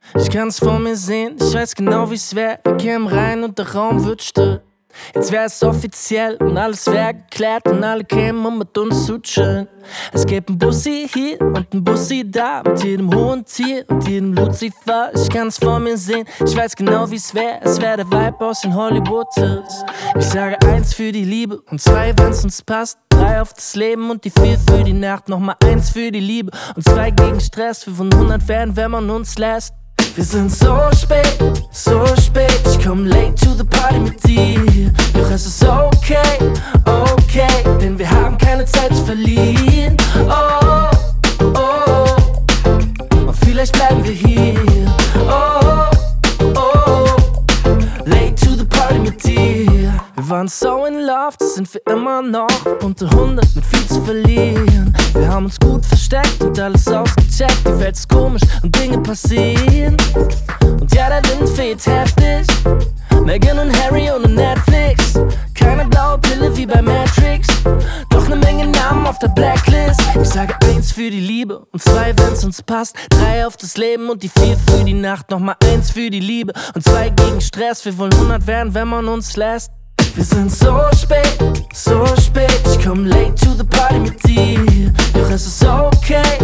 Ich kann's vor mir sehen, ich weiß genau wie's wär. Wir kämen rein und der Raum wird still. Jetzt wär's offiziell und alles wär geklärt und alle kämen, um mit uns zu chillen. Es gäbe ein Bussi hier und ein Bussi da, mit jedem hohen Tier und jedem Lucifer. Ich kann's vor mir sehen, ich weiß genau wie's wär. Es wär der Vibe aus den Hollywood-Hills. Ich sage 1 für die Liebe und 2, wenn's uns passt. 3 auf das Leben und die 4 für die Nacht. Nochmal 1 für die Liebe und 2 gegen Stress. 500 werden, wenn man uns lässt. Wir sind so spät, ich komm late to the party mit dir. Doch es ist okay, okay, denn wir haben keine Zeit zu verlieren. Oh, oh, und vielleicht bleiben wir hier. Oh, oh, late to the party mit dir. Wir waren so in love, das sind wir immer noch. Bunte 100 mit viel zu verlieren. Wir haben uns gut versteckt und alles ausgecheckt. Die Welt ist komisch und Dinge passieren. Und ja, der Wind weht heftig. Meghan und Harry ohne Netflix. Keine blaue Pille wie bei Matrix. Doch ne Menge Namen auf der Blacklist. Ich sage 1 für die Liebe und 2, wenn's uns passt. 3 auf das Leben und die 4 für die Nacht. Nochmal 1 für die Liebe und 2 gegen Stress. Wir wollen 100 werden, wenn man uns lässt. Wir sind so spät, ich komm late to the party mit dir. Doch es ist okay,